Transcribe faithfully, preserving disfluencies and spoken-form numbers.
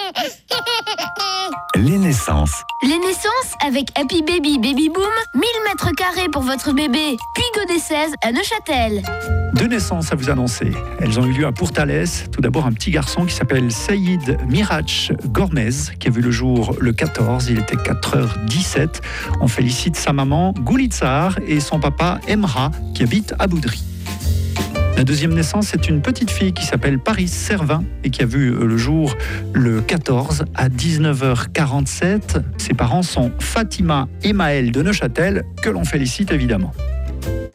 Les naissances. Les naissances avec Happy Baby Baby Boom, mille mètres carrés pour votre bébé. Puy des seize à Neuchâtel. Deux naissances à vous annoncer. Elles ont eu lieu à Pourtalès. Tout d'abord, un petit garçon qui s'appelle Saïd Mirach Gormez, qui a vu le jour le quatorze. Il était quatre heures dix-sept. On félicite sa maman Goulitsar et son papa Emra, qui habite à Boudry. La deuxième naissance, c'est une petite fille qui s'appelle Paris Servin et qui a vu le jour le quatorze à dix-neuf heures quarante-sept. Ses parents sont Fatima et Maël de Neuchâtel, que l'on félicite évidemment.